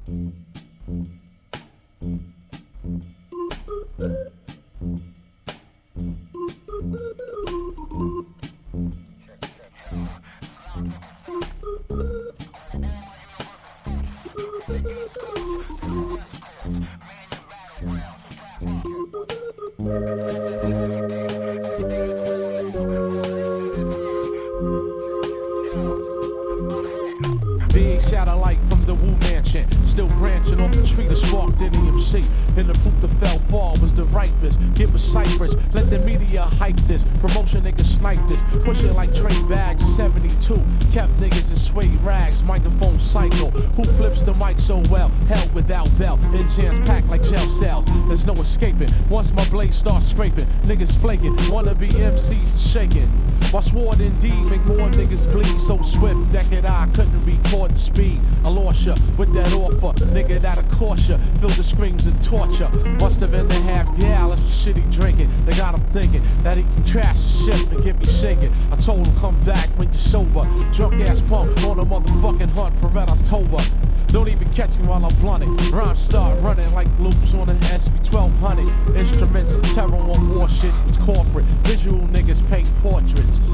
Big shadow light from the Wu Mansion, still branching off the tree that sparked in EMC. And the fruit that fell far was the ripest. Get with Cypress, let the media hype this. Promotion niggas snipe this, push it like trade bags in 72. Kept niggas in suede rags, microphone cycle. Who flips the mic so well? Hell without belt, in jams packed like jail cells. There's no escaping. Once my blade starts scraping, niggas flaking. Wannabe MCs shaking. My sword indeed make more niggas bleed. So swift, naked eye couldn't record the speed. I lost ya with that offer, nigga that'll cost ya. Feel the screams and torture. Must have been a half gallon of shit he drinking. They got him thinking that he can trash the ship and get me singing. I told him come back when you're sober. Drunk ass punk on a motherfucking hunt for Red October. Don't even catch me while I'm blunting. Rhymes start running like loops on an SV1200. Instruments, terror on war shit was corporate. Visual niggas paint portraits.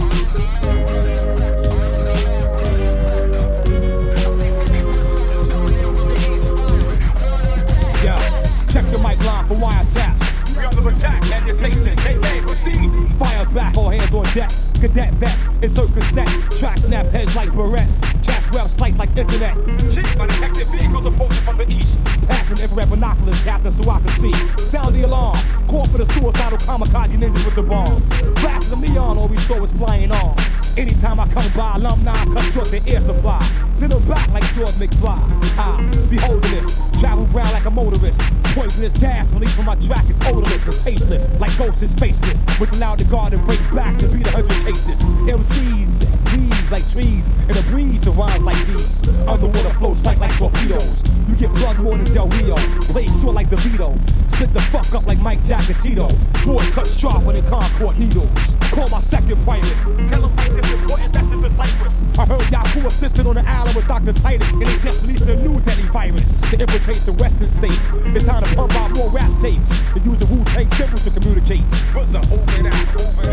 Yo, check the mic line for wiretaps. We under attack at your station. Hey, proceed. Fire back, all hands on deck. Cadet vest, insert cassettes. Track snap heads like barrettes. Cash web slice like internet. Cheap by detective vehicles approaching from the east. Passing infrared binoculars, captain, so I can see. Sound the alarm. Call for the suicidal kamikaze ninjas with the bombs. Flash the neon, all we saw was flying arms. Anytime I come by, alumni cut short the air supply. Send them back like George McFly. Beholding this, travel ground like a motorist. Poisonous gas released from my track, it's odorless and tasteless. Like ghosts and spaceless, which allowed the guard to break backs and beat 100 cases. MCs leaves like trees, and a breeze surrounds like these. Underwater floats like torpedoes. You get plugged more than Del Rio. Blade short like the Vito. Split the fuck up like Mike Jackatito. Sword cut sharper than Concord needles. Call my second private. Tell him like this important message to Cypress. I heard Yahoo assisted on the island with Dr. Titus, and they just released a new deadly virus to infiltrate the western states. It's time to pump out more rap tapes and use the Wu-Tang symbols to communicate. What's up? Over and out, over and